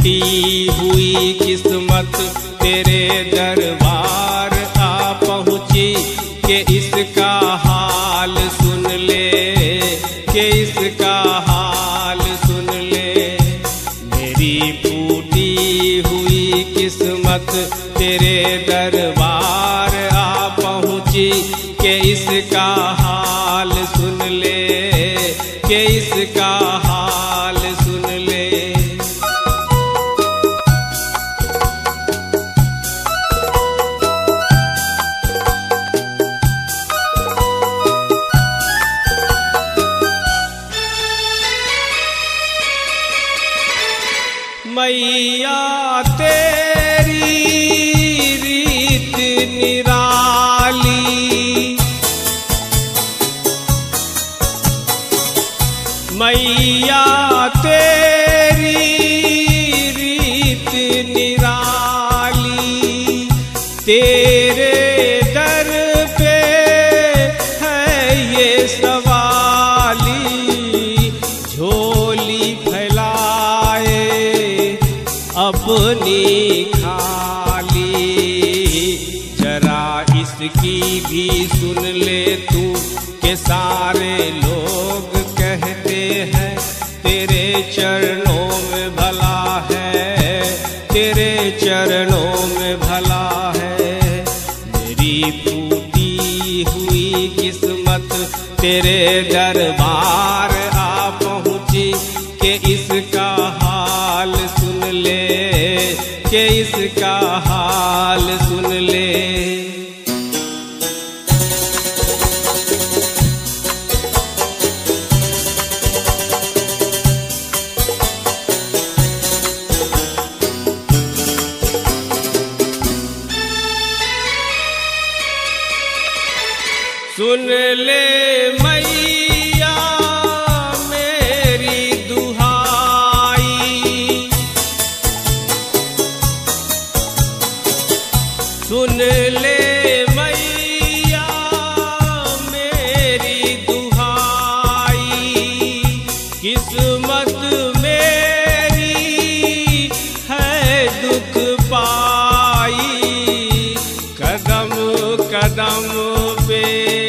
टूटी हुई किस्मत तेरे दरबार आ पहुँची कि इसका हाल सुन ले, कि इसका हाल सुन ले। मेरी टूटी हुई किस्मत तेरे दरबार आ पहुँची कि इसका हाल सुन ले, कि इसका हाल सुन ले। मैया तेरी रीत निराली, मैया तेरी रीत निराली। तेरे दर पे है ये सवाली, झोली फैलाए अपनी खाली। जरा इसकी भी सुन ले तू कि सारे लोग कहते हैं तेरे चरणों में भला है, तेरे चरणों में भला है। मेरी टूटी हुई किस्मत तेरे दरबार आ पहुँची कि इसका हाल सुन ले, कि इसका हाल सुन ले। सुन ले मैया मेरी दुहाई, सुन ले मैया मेरी दुहाई। किस्मत मेरी है दुख पाई, कदम कदम पे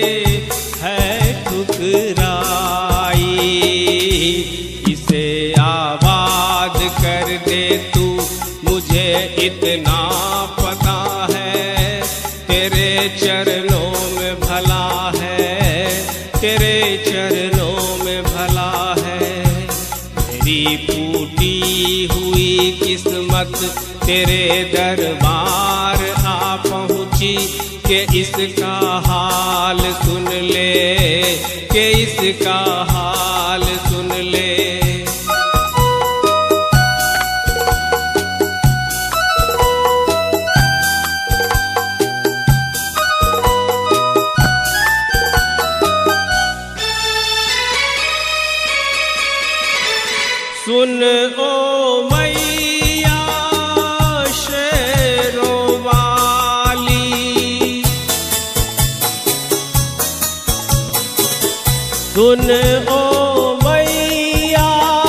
ठुकराई। इसे आबाद कर दे तू, मुझे इतना पता है तेरे चरणों में भला है, तेरे चरणों में भला है। मेरी टूटी हुई किस्मत तेरे दरबार आ पहुँची कि इसका हाल सुन ले, कि इसका हाल सुन ले। सुन ओ मैया शेरों वाली, सुन ओ मैया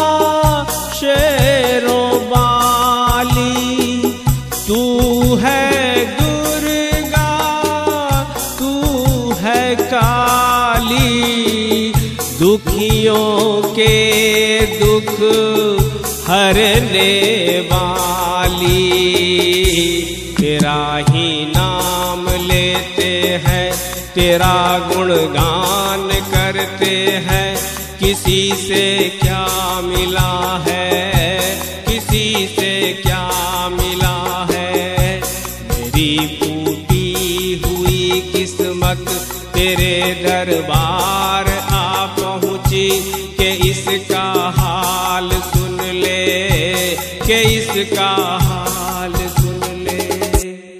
शेरों वाली। तू है दुर्गा, तू है काली, दुखियों के दुख हरने वाली। तेरा ही नाम लेते हैं, तेरा गुणगान करते हैं। किसी से क्या मिला है, किसी से क्या मिला है। मेरी टूटी हुई किस्मत तेरे दरबार आ पहुँची कि इसका हाल सुन ले, कि इसका हाल